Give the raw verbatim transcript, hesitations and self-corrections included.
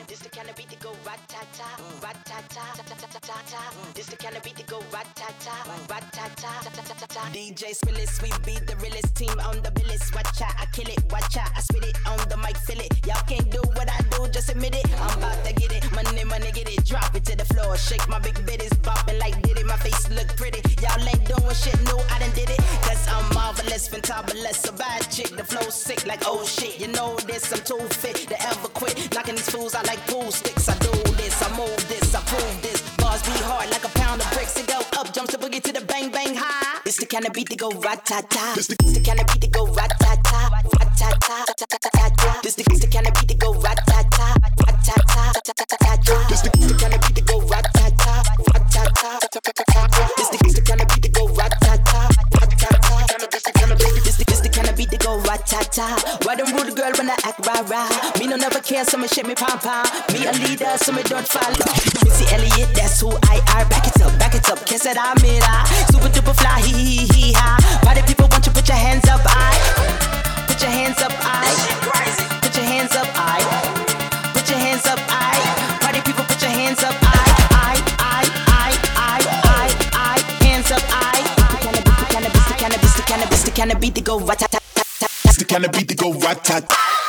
This the kind of beat that go rat-ta-ta, rat-ta-ta, ta-ta-ta-ta-ta. This the kind of beat that go rat-ta-ta, rat-ta-ta, ta-ta-ta-ta. D J Spillis, we be the realest team on the billis. Watch out, I kill it, watch out, I spit it on the mic, feel it. Y'all can't do what I do, just admit it. I'm about to get it, money, money, get it, drop it to the floor. Shake my big bitties, bopping like did it. My face look pretty, y'all ain't doing shit, no, I done did it. Cause I'm marvelous, fantabulous, a bad chick. The flow sick like oh shit, you know this, I'm too fit to ever quit. Knocking these fools out like pool sticks. I do this, I move this, I prove this. Bars be hard like a pound of bricks. It go up, jumps the boogie to the bang bang high. It's the kind of beat that go rat-ta-ta. It's the, the kind of beat that go rat-ta-ta, rat-ta-ta, ta-ta-ta-ta. This the, the kind of beat that go rat-ta-ta, rat-ta-ta, ta-ta-ta-ta. This the, the kind of beat that go rat-ta-ta, rat-ta-ta, ta-ta-ta-ta. This the, the kind of beat that go rat-ta-ta, rat-ta-ta. This the, this the kind of beat that go rat-ta-ta. Why them rude girl when I act rah-rah? Me no never care, so me shake me pom-pom. Me a leader, so me don't follow. Missy Elliott, that's who I are. Back it up, back it up, kiss it, I'm it, ah. Super duper fly, hee hee hee ha. Party people want you put your hands up, I. Put your hands up, I. Put your hands up, I. Put your hands up, I. Party people put your hands up, I. I, I, I, I, I, I. Hands up, I. The cannabis, the cannabis, the cannabis, the cannabis, the cannabis, the go rat-ta-ta-ta-ta. The kind of beat that go rat-ta-ta.